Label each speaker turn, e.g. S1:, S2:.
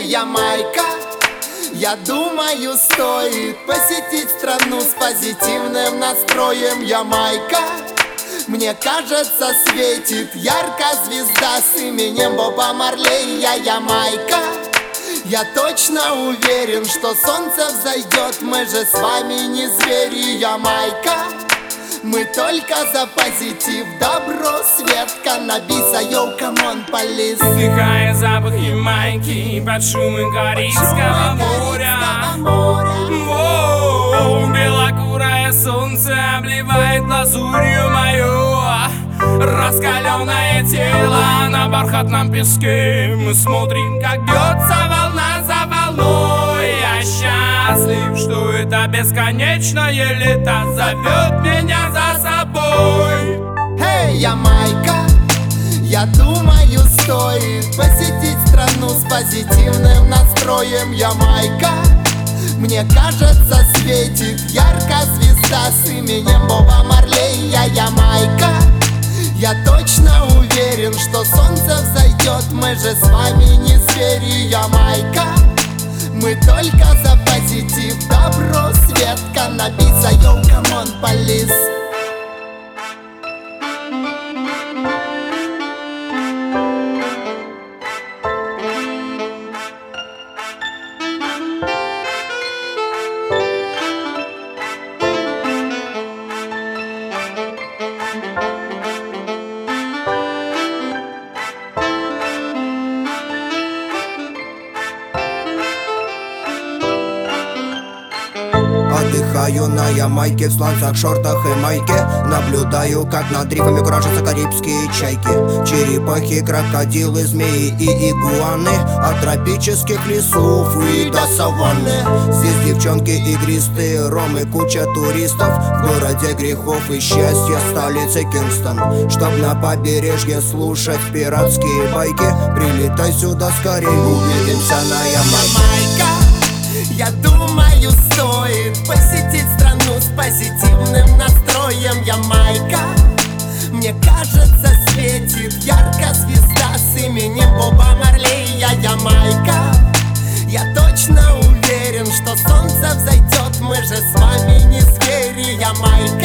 S1: Ямайка, я думаю, стоит посетить страну с позитивным настроем. Ямайка, мне кажется, светит ярко звезда с именем Боба Марлей. Ямайка, я точно уверен, что солнце взойдет, мы же с вами не звери. Ямайка, мы только за позитив, добро, свет, каннабиса, йоу, камон, полис.
S2: Вдыхая запах Ямайки под шумы Карибского моря. Воу, белокурое солнце обливает лазурью мою раскаленное тело на бархатном песке. Мы смотрим, как бьется волна за волной. Я счастлив, что это бесконечное лето зовет меня за собой.
S1: Эй, Ямайка, я думаю, стоит посетить страну с позитивным настроем. Ямайка, мне кажется, светит ярко звезда с именем Боба Марлей. Ямайка, я точно уверен, что солнце взойдет, мы же с вами не звери. Ямайка, мы только за позитив, добро, свет, каннабиса, йоу, камон, полис.
S3: Отдыхаю на Ямайке в сланцах, шортах и майке. Наблюдаю, как над рифами куражатся карибские чайки. Черепахи, крокодилы, змеи и игуаны. От тропических лесов и до саванны. Здесь девчонки игристые, ром и куча туристов. В городе грехов и счастья, столице Кингстон. Чтоб на побережье слушать пиратские байки, прилетай сюда скорее, увидимся на Ямайке.
S1: Я думаю, стоит посетить страну с позитивным настроем. Ямайка, мне кажется, светит ярко звезда с именем Боба Марлей. Ямайка, я точно уверен, что солнце взойдет, мы же с вами не звери. Ямайка,